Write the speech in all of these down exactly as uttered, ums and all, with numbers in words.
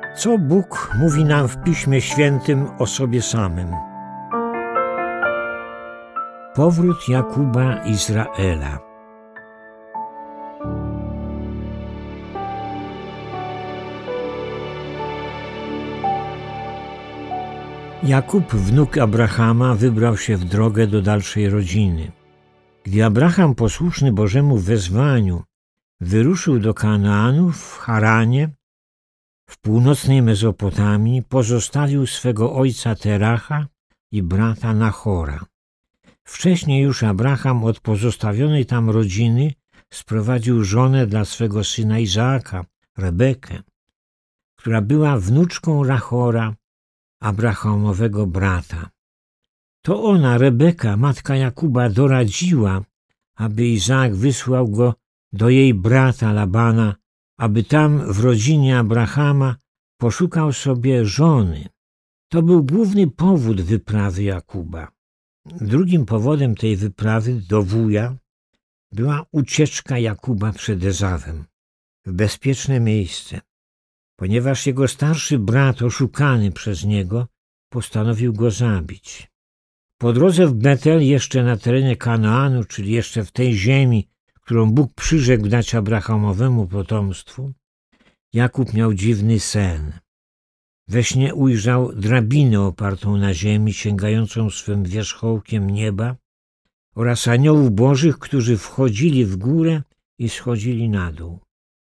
Co Bóg mówi nam w Piśmie Świętym o sobie samym? Powrót Jakuba Izraela. Jakub, wnuk Abrahama, wybrał się w drogę do dalszej rodziny. Gdy Abraham, posłuszny Bożemu wezwaniu, wyruszył do Kanaanu w Haranie, w północnej Mezopotamii, pozostawił swego ojca Teracha i brata Nachora. Wcześniej już Abraham od pozostawionej tam rodziny sprowadził żonę dla swego syna Izaaka, Rebekę, która była wnuczką Nachora, Abrahamowego brata. To ona, Rebeka, matka Jakuba, doradziła, aby Izaak wysłał go do jej brata Labana, aby tam w rodzinie Abrahama poszukał sobie żony. To był główny powód wyprawy Jakuba. Drugim powodem tej wyprawy do wuja była ucieczka Jakuba przed Ezawem w bezpieczne miejsce, ponieważ jego starszy brat, oszukany przez niego, postanowił go zabić. Po drodze w Betel, jeszcze na terenie Kanaanu, czyli jeszcze w tej ziemi, którą Bóg przyrzekł dać Abrahamowemu potomstwu, Jakub miał dziwny sen. We śnie ujrzał drabinę opartą na ziemi, sięgającą swym wierzchołkiem nieba, oraz aniołów bożych, którzy wchodzili w górę i schodzili na dół.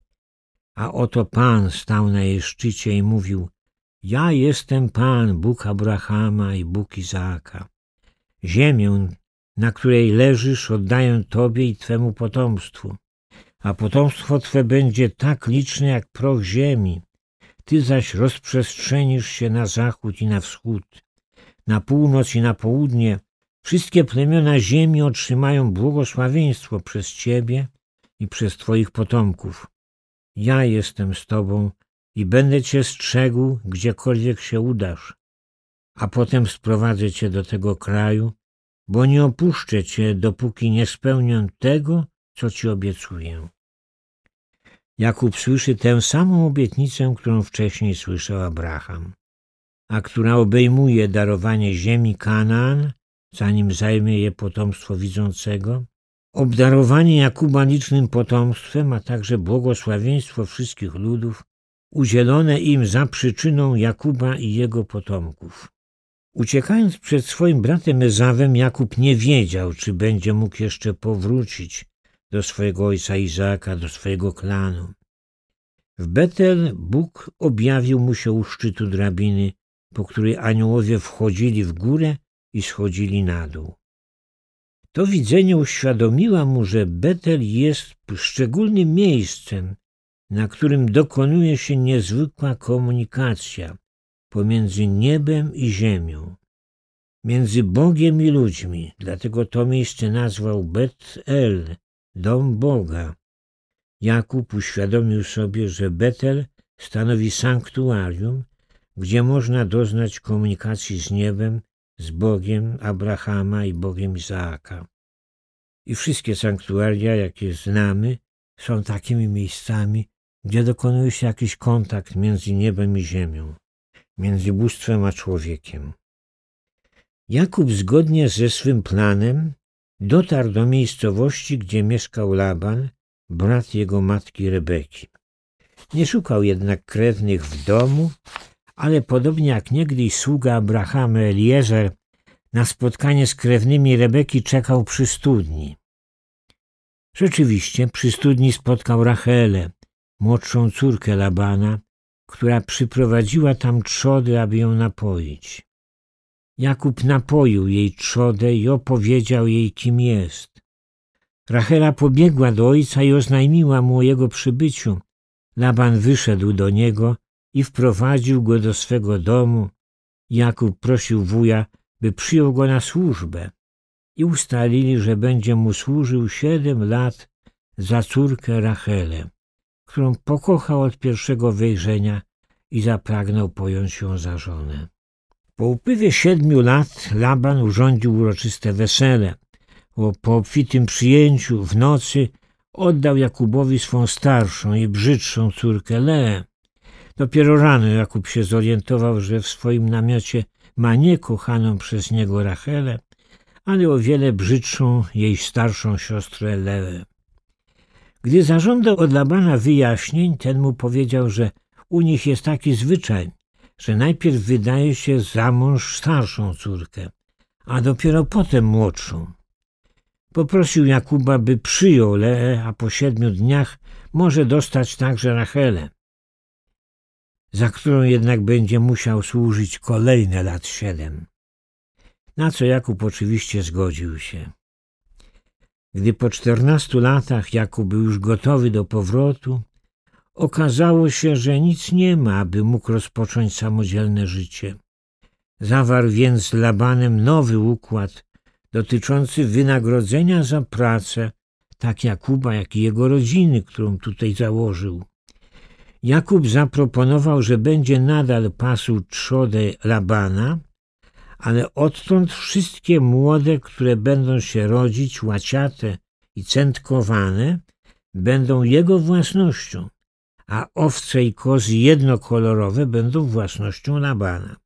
A oto Pan stał na jej szczycie i mówił: ja jestem Pan, Bóg Abrahama i Bóg Izaaka. Ziemię, na której leżysz, oddaję Tobie i Twemu potomstwu, a potomstwo Twe będzie tak liczne jak proch ziemi. Ty zaś rozprzestrzenisz się na zachód i na wschód, na północ i na południe. Wszystkie plemiona ziemi otrzymają błogosławieństwo przez Ciebie i przez Twoich potomków. Ja jestem z Tobą i będę Cię strzegł, gdziekolwiek się udasz, a potem sprowadzę Cię do tego kraju, bo nie opuszczę Cię, dopóki nie spełnię tego, co Ci obiecuję. Jakub słyszy tę samą obietnicę, którą wcześniej słyszał Abraham, a która obejmuje darowanie ziemi Kanaan, zanim zajmie je potomstwo widzącego, obdarowanie Jakuba licznym potomstwem, a także błogosławieństwo wszystkich ludów, udzielone im za przyczyną Jakuba i jego potomków. Uciekając przed swoim bratem Ezawem, Jakub nie wiedział, czy będzie mógł jeszcze powrócić do swojego ojca Izaaka, do swojego klanu. W Betel Bóg objawił mu się u szczytu drabiny, po której aniołowie wchodzili w górę i schodzili na dół. To widzenie uświadomiło mu, że Betel jest szczególnym miejscem, na którym dokonuje się niezwykła komunikacja pomiędzy niebem i ziemią, między Bogiem i ludźmi. Dlatego to miejsce nazwał Bet-El, dom Boga. Jakub uświadomił sobie, że Betel stanowi sanktuarium, gdzie można doznać komunikacji z niebem, z Bogiem Abrahama i Bogiem Izaaka. I wszystkie sanktuaria, jakie znamy, są takimi miejscami, gdzie dokonuje się jakiś kontakt między niebem i ziemią, między bóstwem a człowiekiem. Jakub zgodnie ze swym planem dotarł do miejscowości, gdzie mieszkał Laban, brat jego matki Rebeki. Nie szukał jednak krewnych w domu, ale podobnie jak niegdyś sługa Abrahama Eliezer, na spotkanie z krewnymi Rebeki czekał przy studni. Rzeczywiście przy studni spotkał Rachelę, młodszą córkę Labana, która przyprowadziła tam trzodę, aby ją napoić. Jakub napoił jej trzodę i opowiedział jej, kim jest. Rachela pobiegła do ojca i oznajmiła mu o jego przybyciu. Laban wyszedł do niego i wprowadził go do swego domu. Jakub prosił wuja, by przyjął go na służbę i ustalili, że będzie mu służył siedem lat za córkę Rachelę, którą pokochał od pierwszego wejrzenia i zapragnął pojąć ją za żonę. Po upływie siedmiu lat Laban urządził uroczyste wesele. Po obfitym przyjęciu w nocy oddał Jakubowi swą starszą i brzydszą córkę Leę. Dopiero rano Jakub się zorientował, że w swoim namiocie ma nie kochaną przez niego Rachelę, ale o wiele brzydszą jej starszą siostrę Leę. Gdy zażądał od Labana wyjaśnień, ten mu powiedział, że u nich jest taki zwyczaj, że najpierw wydaje się za mąż starszą córkę, a dopiero potem młodszą. Poprosił Jakuba, by przyjął Leę, a po siedmiu dniach może dostać także Rachelę, za którą jednak będzie musiał służyć kolejne lat siedem. Na co Jakub oczywiście zgodził się. Gdy po czternastu latach Jakub był już gotowy do powrotu, okazało się, że nic nie ma, aby mógł rozpocząć samodzielne życie. Zawarł więc z Labanem nowy układ dotyczący wynagrodzenia za pracę, tak Jakuba, jak i jego rodziny, którą tutaj założył. Jakub zaproponował, że będzie nadal pasł trzodę Labana, ale odtąd wszystkie młode, które będą się rodzić, łaciate i cętkowane, będą jego własnością, a owce i kozy jednokolorowe będą własnością Labana.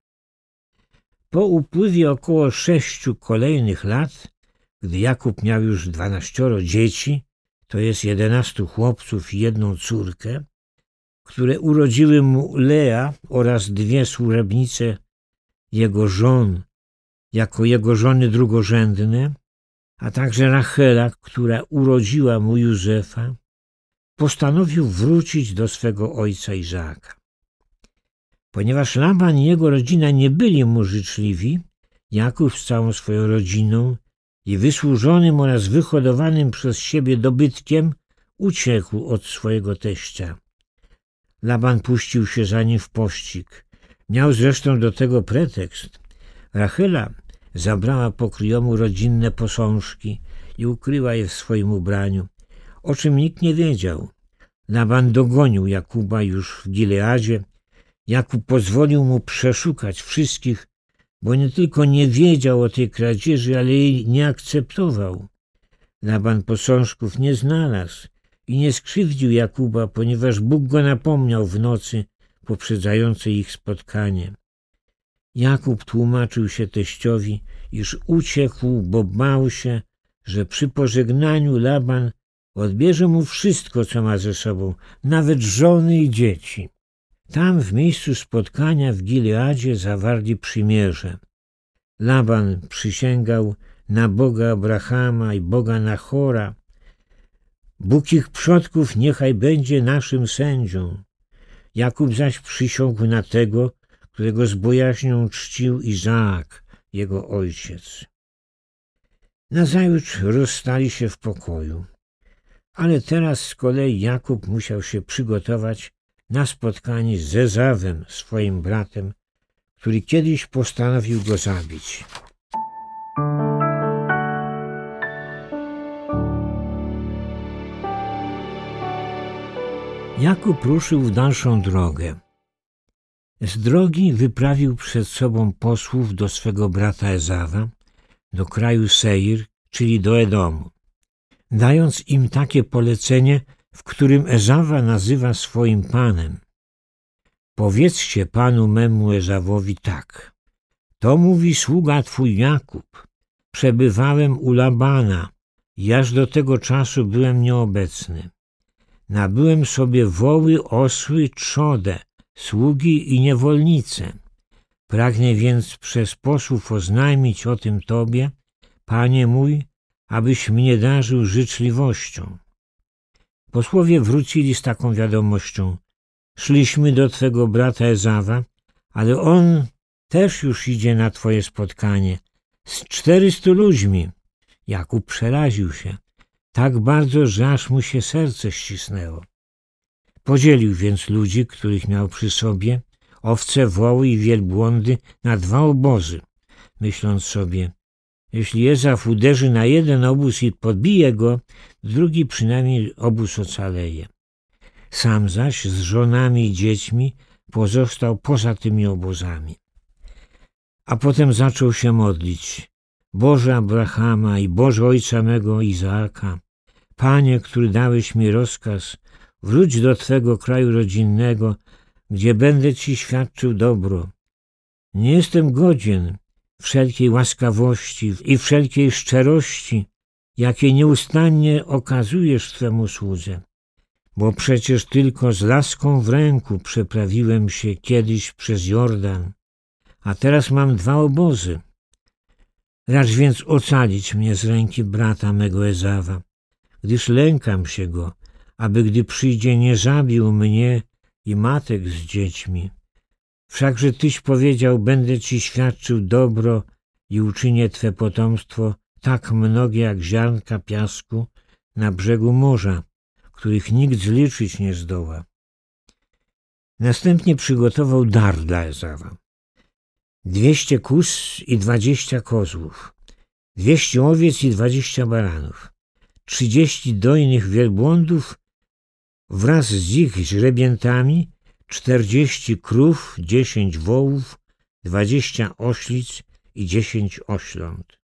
Po upływie około sześciu kolejnych lat, gdy Jakub miał już dwanaścioro dzieci, to jest jedenastu chłopców i jedną córkę, które urodziły mu Lea oraz dwie służebnice jego żon, jako jego żony drugorzędne, a także Rachela, która urodziła mu Józefa, postanowił wrócić do swego ojca Izaaka. Ponieważ Laban i jego rodzina nie byli mu życzliwi, Jakub z całą swoją rodziną i wysłużonym oraz wyhodowanym przez siebie dobytkiem uciekł od swojego teścia. Laban puścił się za nim w pościg. Miał zresztą do tego pretekst. Rachela zabrała pokryjomu rodzinne posążki i ukryła je w swoim ubraniu, o czym nikt nie wiedział. Laban dogonił Jakuba już w Gileadzie. Jakub pozwolił mu przeszukać wszystkich, bo nie tylko nie wiedział o tej kradzieży, ale jej nie akceptował. Laban posążków nie znalazł i nie skrzywdził Jakuba, ponieważ Bóg go napomniał w nocy poprzedzającej ich spotkanie. Jakub tłumaczył się teściowi, iż uciekł, bo bał się, że przy pożegnaniu Laban odbierze mu wszystko, co ma ze sobą, nawet żony i dzieci. Tam w miejscu spotkania w Gileadzie zawarli przymierze. Laban przysięgał na Boga Abrahama i Boga Nachora. Bóg ich przodków niechaj będzie naszym sędzią. Jakub zaś przysiągł na tego, którego z bojaźnią czcił Izaak, jego ojciec. Nazajutrz rozstali się w pokoju, ale teraz z kolei Jakub musiał się przygotować na spotkanie z Ezawem, swoim bratem, który kiedyś postanowił go zabić. Jakub ruszył w dalszą drogę. Z drogi wyprawił przed sobą posłów do swego brata Ezawa, do kraju Seir, czyli do Edomu, dając im takie polecenie, w którym Ezawa nazywa swoim panem. Powiedzcie panu memu Ezawowi tak. To mówi sługa twój Jakub. Przebywałem u Labana i aż do tego czasu byłem nieobecny. Nabyłem sobie woły, osły, trzodę, sługi i niewolnice. Pragnę więc przez posłów oznajmić o tym tobie, panie mój, abyś mnie darzył życzliwością. Posłowie wrócili z taką wiadomością. Szliśmy do twego brata Ezawa, ale on też już idzie na twoje spotkanie z czterystu ludźmi. Jakub przeraził się tak bardzo, że aż mu się serce ścisnęło. Podzielił więc ludzi, których miał przy sobie, owce, woły i wielbłądy na dwa obozy, myśląc sobie, jeśli Ezaw uderzy na jeden obóz i podbije go, drugi przynajmniej obóz ocaleje. Sam zaś z żonami i dziećmi pozostał poza tymi obozami. A potem zaczął się modlić. Boże Abrahama i Boże ojca mego Izaaka, Panie, który dałeś mi rozkaz, wróć do Twego kraju rodzinnego, gdzie będę ci świadczył dobro. Nie jestem godzien wszelkiej łaskawości i wszelkiej szczerości, jakie nieustannie okazujesz Twemu słudze, bo przecież tylko z laską w ręku przeprawiłem się kiedyś przez Jordan, a teraz mam dwa obozy. Racz więc ocalić mnie z ręki brata mego Ezawa, gdyż lękam się go, aby gdy przyjdzie, nie zabił mnie i matek z dziećmi. Wszakże Tyś powiedział, będę Ci świadczył dobro i uczynię Twe potomstwo tak mnogie jak ziarnka piasku na brzegu morza, których nikt zliczyć nie zdoła. Następnie przygotował dar dla Ezawa. Dwieście kóz i dwadzieścia kozłów, dwieście owiec i dwadzieścia baranów, trzydzieści dojnych wielbłądów wraz z ich źrebiętami, czterdzieści krów, dziesięć wołów, dwadzieścia oślic i dziesięć ośląt.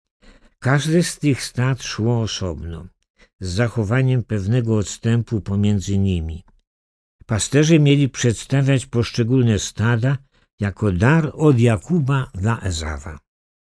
Każde z tych stad szło osobno, z zachowaniem pewnego odstępu pomiędzy nimi. Pasterze mieli przedstawiać poszczególne stada jako dar od Jakuba dla Ezawa.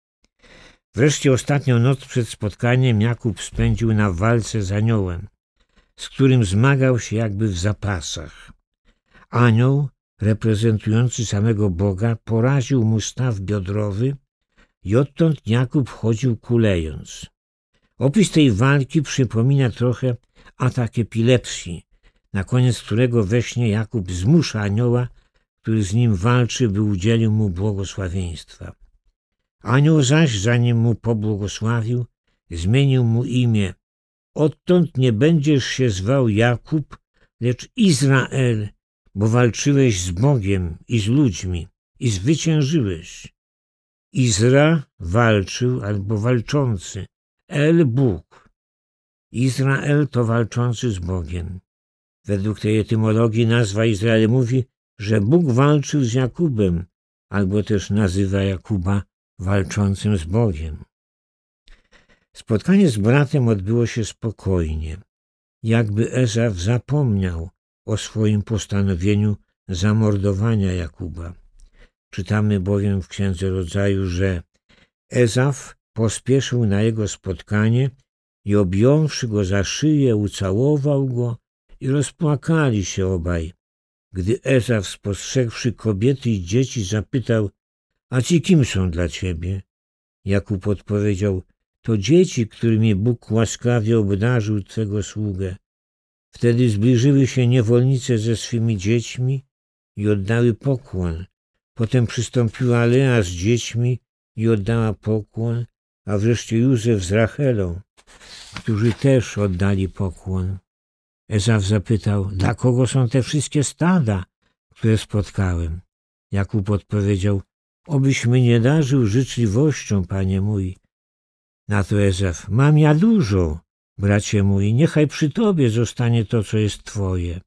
Wreszcie ostatnią noc przed spotkaniem Jakub spędził na walce z aniołem, z którym zmagał się jakby w zapasach. Anioł, reprezentujący samego Boga, poraził mu staw biodrowy i odtąd Jakub chodził kulejąc. Opis tej walki przypomina trochę atak epilepsji, na koniec którego we śnie Jakub zmusza anioła, który z nim walczy, by udzielił mu błogosławieństwa. Anioł zaś, zanim mu pobłogosławił, zmienił mu imię. Odtąd nie będziesz się zwał Jakub, lecz Izrael, bo walczyłeś z Bogiem i z ludźmi i zwyciężyłeś. Izra walczył albo walczący, El Bóg. Izrael to walczący z Bogiem. Według tej etymologii nazwa Izrael mówi, że Bóg walczył z Jakubem, albo też nazywa Jakuba walczącym z Bogiem. Spotkanie z bratem odbyło się spokojnie, jakby Ezaw zapomniał o swoim postanowieniu zamordowania Jakuba. Czytamy bowiem w Księdze Rodzaju, że Ezaw pospieszył na jego spotkanie i objąwszy go za szyję, ucałował go i rozpłakali się obaj. Gdy Ezaw, spostrzegłszy kobiety i dzieci, zapytał: a ci kim są dla ciebie? Jakub odpowiedział: to dzieci, którymi Bóg łaskawie obdarzył Twego sługę. Wtedy zbliżyły się niewolnice ze swymi dziećmi i oddały pokłon. Potem przystąpiła Lea z dziećmi i oddała pokłon, a wreszcie Józef z Rachelą, którzy też oddali pokłon. Ezaw zapytał: dla kogo są te wszystkie stada, które spotkałem? Jakub odpowiedział: obyś mnie nie darzył życzliwością, panie mój. Na to Ezaw: mam ja dużo, bracie mój, niechaj przy tobie zostanie to, co jest twoje.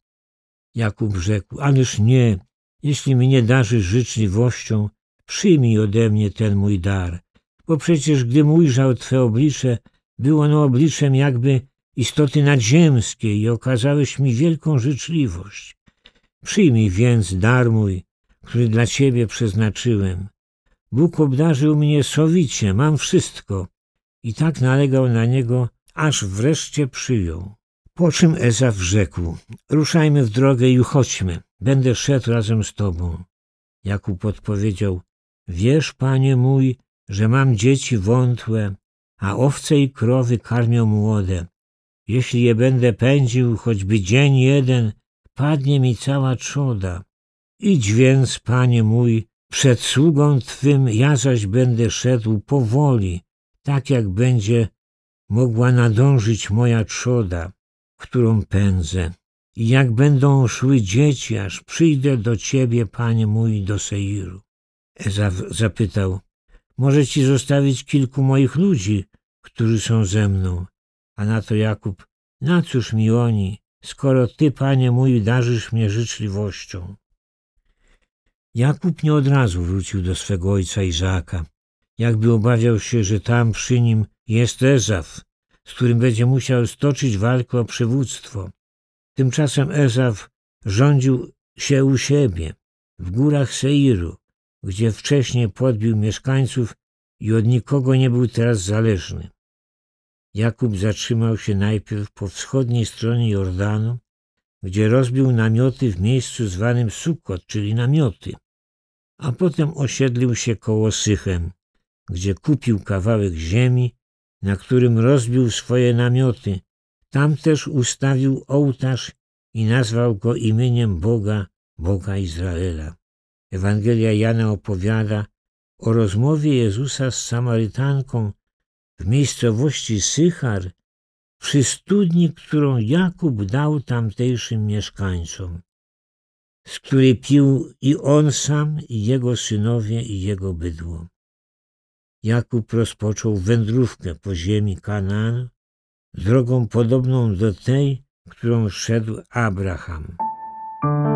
Jakub rzekł: ależ nie, jeśli mnie darzysz życzliwością, przyjmij ode mnie ten mój dar, bo przecież gdym ujrzał twe oblicze, było ono obliczem jakby istoty nadziemskiej i okazałeś mi wielką życzliwość. Przyjmij więc dar mój, który dla ciebie przeznaczyłem. Bóg obdarzył mnie sowicie, mam wszystko. I tak nalegał na niego, aż wreszcie przyjął. Po czym Ezaw rzekł: ruszajmy w drogę i uchodźmy, będę szedł razem z tobą. Jakub odpowiedział: wiesz, panie mój, że mam dzieci wątłe, a owce i krowy karmią młode. Jeśli je będę pędził, choćby dzień jeden, padnie mi cała trzoda. Idź więc, panie mój, przed sługą twym, ja zaś będę szedł powoli, tak jak będzie mogła nadążyć moja trzoda, którą pędzę. I jak będą szły dzieci, aż przyjdę do ciebie, panie mój, do Seiru. Ezaw zapytał: może ci zostawić kilku moich ludzi, którzy są ze mną? A na to Jakub: na cóż mi oni, skoro ty, panie mój, darzysz mnie życzliwością? Jakub nie od razu wrócił do swego ojca Izaaka, jakby obawiał się, że tam przy nim jest Ezaw, z którym będzie musiał stoczyć walkę o przywództwo. Tymczasem Ezaw rządził się u siebie, w górach Seiru, gdzie wcześniej podbił mieszkańców i od nikogo nie był teraz zależny. Jakub zatrzymał się najpierw po wschodniej stronie Jordanu, gdzie rozbił namioty w miejscu zwanym Sukot, czyli namioty, a potem osiedlił się koło Sychem, gdzie kupił kawałek ziemi, na którym rozbił swoje namioty. Tam też ustawił ołtarz i nazwał go imieniem Boga, Boga Izraela. Ewangelia Jana opowiada o rozmowie Jezusa z Samarytanką w miejscowości Sychar przy studni, którą Jakub dał tamtejszym mieszkańcom, z której pił i on sam, i jego synowie, i jego bydło. Jakub rozpoczął wędrówkę po ziemi Kanaan, drogą podobną do tej, którą szedł Abraham.